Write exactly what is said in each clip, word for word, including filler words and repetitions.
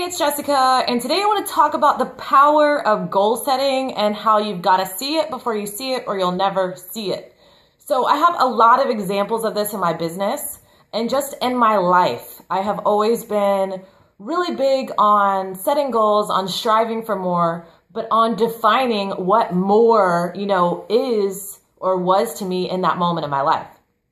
it's Jessica, and today I want to talk about the power of goal setting and how you've got to see it before you see it or you'll never see it. So I have a lot of examples of this in my business and just in my life. I have always been really big on setting goals, on striving for more, but on defining what more, you know, is or was to me in that moment in my life.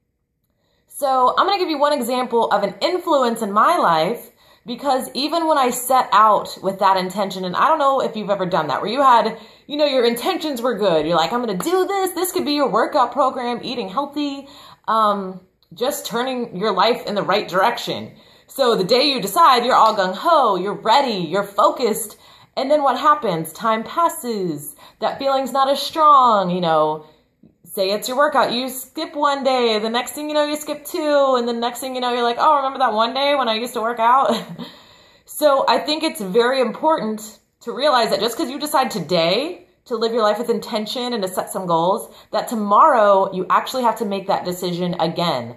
So I'm going to give you one example of an influence in my life, because even when I set out with that intention, and I don't know if you've ever done that, where you had, you know, your intentions were good. You're like, I'm going to do this. This could be your workout program, eating healthy, um, just turning your life in the right direction. So the day you decide, you're all gung-ho, you're ready, you're focused. And then what happens? Time passes. That feeling's not as strong, you know. Say it's your workout, you skip one day, the next thing you know, you skip two, and the next thing you know, you're like, oh, remember that one day when I used to work out? So I think it's very important to realize that just because you decide today to live your life with intention and to set some goals, that tomorrow you actually have to make that decision again.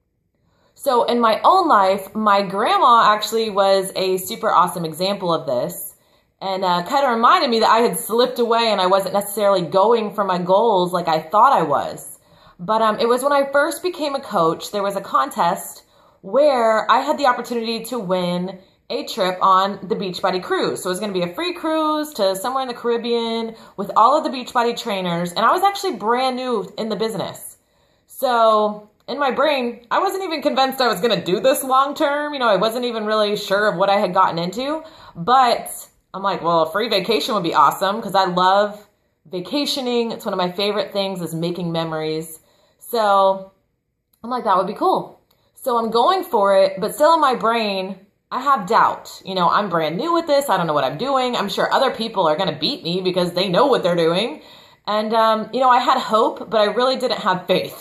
So in my own life, my grandma actually was a super awesome example of this. And uh, kind of reminded me that I had slipped away and I wasn't necessarily going for my goals like I thought I was. But um, it was when I first became a coach, there was a contest where I had the opportunity to win a trip on the Beachbody cruise. So it was going to be a free cruise to somewhere in the Caribbean with all of the Beachbody trainers. And I was actually brand new in the business. So in my brain, I wasn't even convinced I was going to do this long term. You know, I wasn't even really sure of what I had gotten into. But I'm like, well, a free vacation would be awesome because I love vacationing. It's one of my favorite things is making memories. So I'm like, that would be cool. So I'm going for it, but still in my brain, I have doubt. You know, I'm brand new with this. I don't know what I'm doing. I'm sure other people are going to beat me because they know what they're doing. And, um, you know, I had hope, but I really didn't have faith.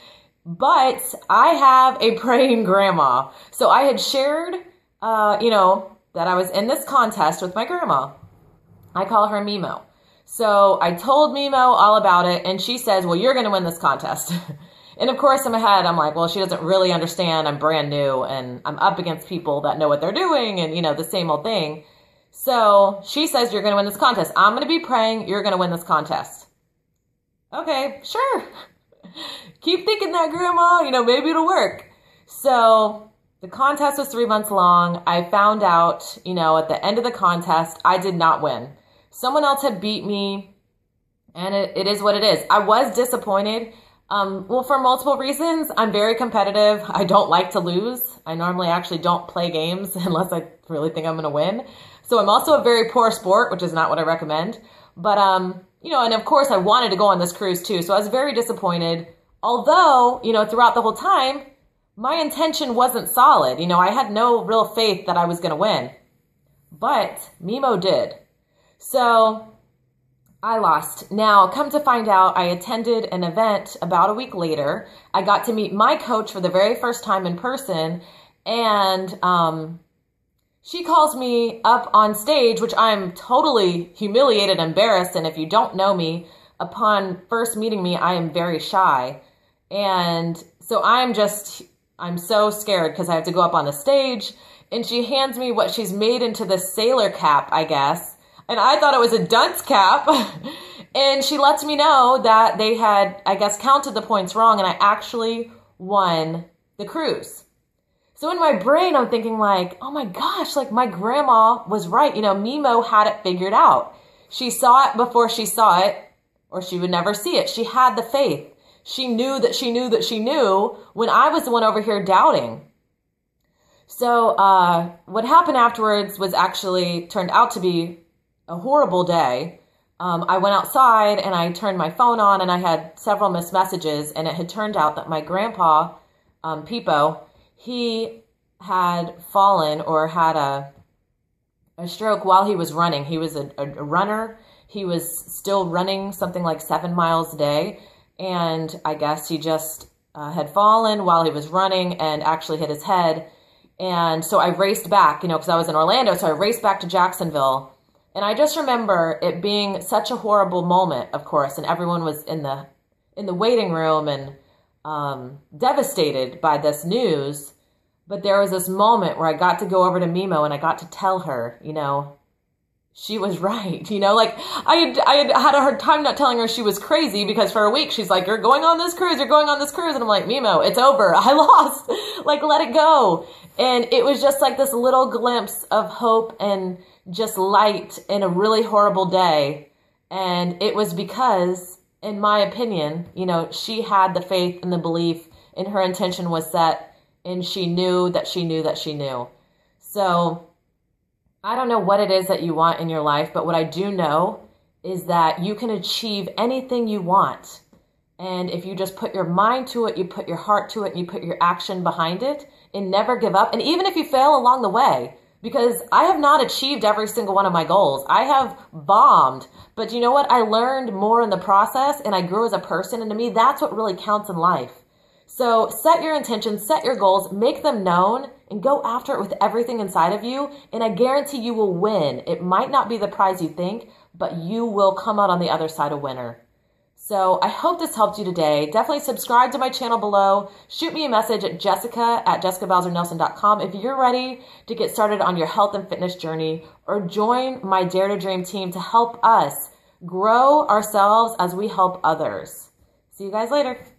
But I have a praying grandma. So I had shared, uh, you know, that I was in this contest with my grandma. I call her Mimo. So I told Mimo all about it, and she says, well, you're going to win this contest. And of course, in my head, I'm like, well, she doesn't really understand. I'm brand new, and I'm up against people that know what they're doing, and, you know, the same old thing. So she says, you're going to win this contest. I'm going to be praying you're going to win this contest. Okay, sure. Keep thinking that, Grandma. You know, maybe it'll work. So the contest was three months long. I found out, you know, at the end of the contest, I did not win. Someone else had beat me, and it, it is what it is. I was disappointed. Um, well, for multiple reasons. I'm very competitive. I don't like to lose. I normally actually don't play games unless I really think I'm going to win. So I'm also a very poor sport, which is not what I recommend. But, um, you know, and of course I wanted to go on this cruise too. So I was very disappointed. Although, you know, throughout the whole time, my intention wasn't solid. You know, I had no real faith that I was going to win. But Mimo did. So I lost. Now, come to find out, I attended an event about a week later. I got to meet my coach for the very first time in person. And um, she calls me up on stage, which I'm totally humiliated, embarrassed. And if you don't know me, upon first meeting me, I am very shy. And so I'm just I'm so scared because I have to go up on the stage, and she hands me what she's made into the sailor cap, I guess. And I thought it was a dunce cap. And she lets me know that they had, I guess, counted the points wrong, and I actually won the cruise. So in my brain, I'm thinking like, oh my gosh, like my grandma was right. You know, Mimo had it figured out. She saw it before she saw it, or she would never see it. She had the faith. She knew that she knew that she knew when I was the one over here doubting. So uh, what happened afterwards was actually turned out to be a horrible day. Um, I went outside and I turned my phone on and I had several missed messages, and it had turned out that my grandpa, um, Pipo, he had fallen or had a, a stroke while he was running. He was a, a runner. He was still running something like seven miles a day. And I guess he just uh, had fallen while he was running and actually hit his head. And so I raced back, you know, because I was in Orlando. So I raced back to Jacksonville. And I just remember it being such a horrible moment, of course. And everyone was in the in the waiting room and um, devastated by this news. But there was this moment where I got to go over to Mimo and I got to tell her, you know, she was right. You know, like I had, I had had a hard time not telling her she was crazy because for a week she's like, you're going on this cruise, you're going on this cruise. And I'm like, Mimo, it's over. I lost. Like, let it go. And it was just like this little glimpse of hope and just light in a really horrible day. And it was because, in my opinion, you know, she had the faith and the belief and her intention was set. And she knew that she knew that she knew. So I don't know what it is that you want in your life, but what I do know is that you can achieve anything you want. And if you just put your mind to it, you put your heart to it, and you put your action behind it, and never give up. And even if you fail along the way, because I have not achieved every single one of my goals. I have bombed. But you know what? I learned more in the process, and I grew as a person. And to me, that's what really counts in life. So set your intentions, set your goals, make them known, and go after it with everything inside of you. And I guarantee you will win. It might not be the prize you think, but you will come out on the other side a winner. So I hope this helped you today. Definitely subscribe to my channel below. Shoot me a message at jessica at jessica bowser nelson dot com if you're ready to get started on your health and fitness journey, or join my Dare to Dream team to help us grow ourselves as we help others. See you guys later.